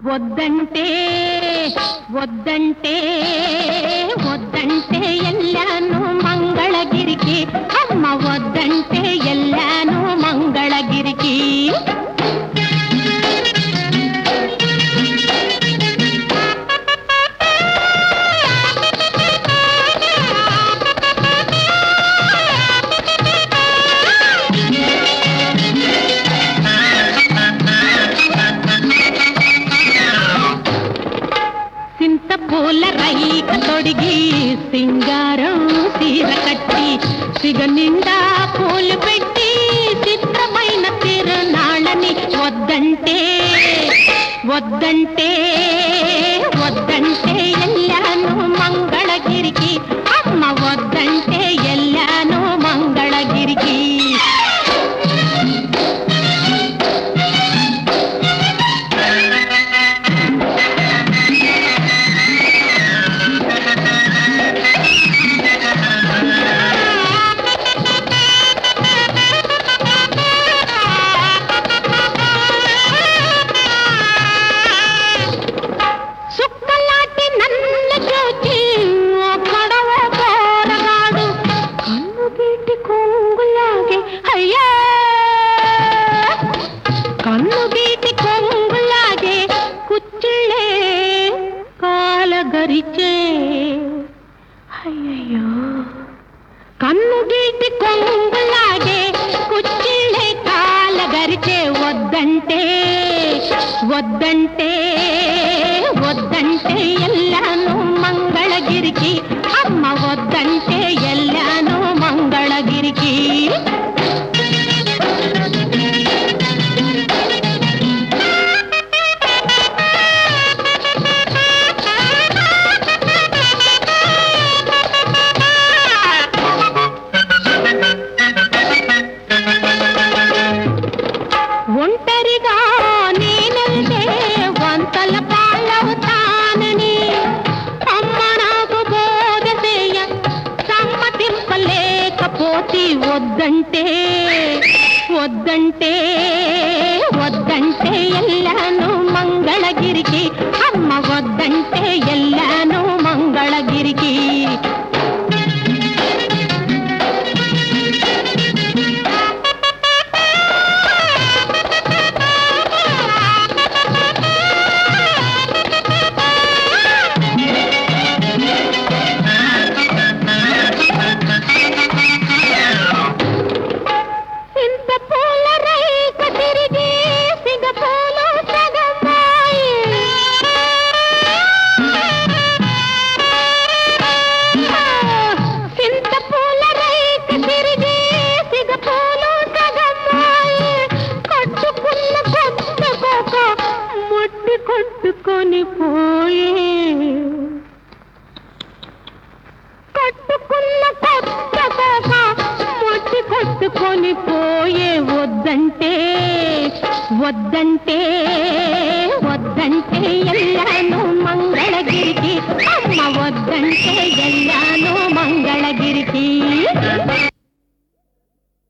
వద్దంటే వద్దంటే వద్దంటే ఎల్లాను మంగళగిరికి అమ్మ వద్దంటే ఎల్లాను మంగళగిరికి పూల రైక తొడిగి సింగారం తీర కట్టి సిగ నిండా పూలు పెట్టి చిత్రమైన తిరునాళ్ళని వద్దంటే వద్దంటే వద్దంటే ఎల్లాను మంగళగిరికి అమ్మ వద్దంటే ఎల్లాను మంగళగిరికి కన్నుగీటి కొంగులాగే కుచ్చిళ్ళే కాలగరిచే అయ్యయ్యో కన్నుగీటి కొంగులాగే కుచ్చిళ్ళే కాలగరిచే వద్దంటే వద్దంటే వద్దంటే ఎల్లాను మంగళగిరికి అమ్మ వద్దంటే ఎల్లాను మంగళగిరికి ఒంటరిగా నేనంటే వంతల పాలవుతానని అమ్మ నాకు బోధ చేయ సమ్మతింపలేకపోతే వద్దంటే వద్దంటే వద్దంటే ఎల్లాను మంగళగిరికి అమ్మ వద్దంటే ఎల్లాను మంగళగిరికి కొట్టుకొని పోయే కట్టుకున్న కొత్త కోక మొట్టి కొట్టుకొని పోయే వద్దంటే వద్దంటే వద్దంటే ఎల్లాను మంగళగిరికి అమ్మ వద్దంటే ఎల్లాను మంగళగిరికి